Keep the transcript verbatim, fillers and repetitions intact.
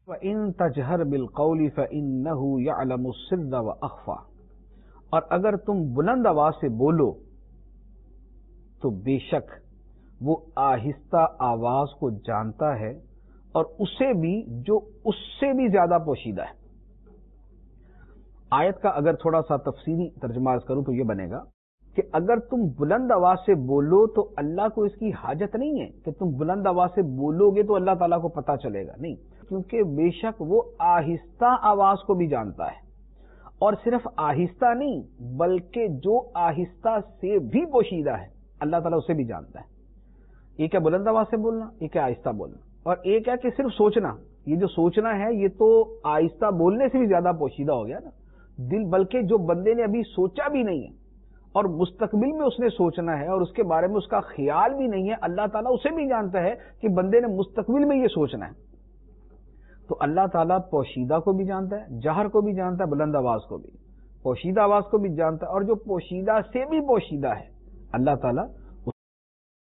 وَإِن تَجْهَرْ بِالْقَوْلِ فَإِنَّهُ يَعْلَمُ السِّرَّ وَأَخْفَى، اور اگر تم بلند آواز سے بولو تو بے شک وہ آہستہ آواز کو جانتا ہے اور اسے بھی جو اس سے بھی زیادہ پوشیدہ ہے۔ آیت کا اگر تھوڑا سا تفصیلی ترجمہ کروں تو یہ بنے گا کہ اگر تم بلند آواز سے بولو تو اللہ کو اس کی حاجت نہیں ہے کہ تم بلند آواز سے بولو گے تو اللہ تعالیٰ کو پتا چلے گا، نہیں، کیونکہ بے شک وہ آہستہ آواز کو بھی جانتا ہے، اور صرف آہستہ نہیں بلکہ جو آہستہ سے بھی پوشیدہ ہے اللہ تعالیٰ اسے بھی جانتا ہے۔ ایک ہے بلند آواز سے بولنا، ایک ہے آہستہ بولنا، اور ایک ہے کہ صرف سوچنا۔ یہ جو سوچنا ہے یہ تو آہستہ بولنے سے بھی زیادہ پوشیدہ ہو گیا نا، دل، بلکہ جو بندے نے ابھی سوچا بھی نہیں ہے اور مستقبل میں اس نے سوچنا ہے اور اس کے بارے میں اس کا خیال بھی نہیں ہے، اللہ تعالیٰ اسے بھی جانتا ہے کہ بندے نے مستقبل میں یہ سوچنا ہے۔ تو اللہ تعالیٰ پوشیدہ کو بھی جانتا ہے، جہر کو بھی جانتا ہے، بلند آواز کو بھی، پوشیدہ آواز کو بھی جانتا ہے، اور جو پوشیدہ سے بھی پوشیدہ ہے اللہ تعالیٰ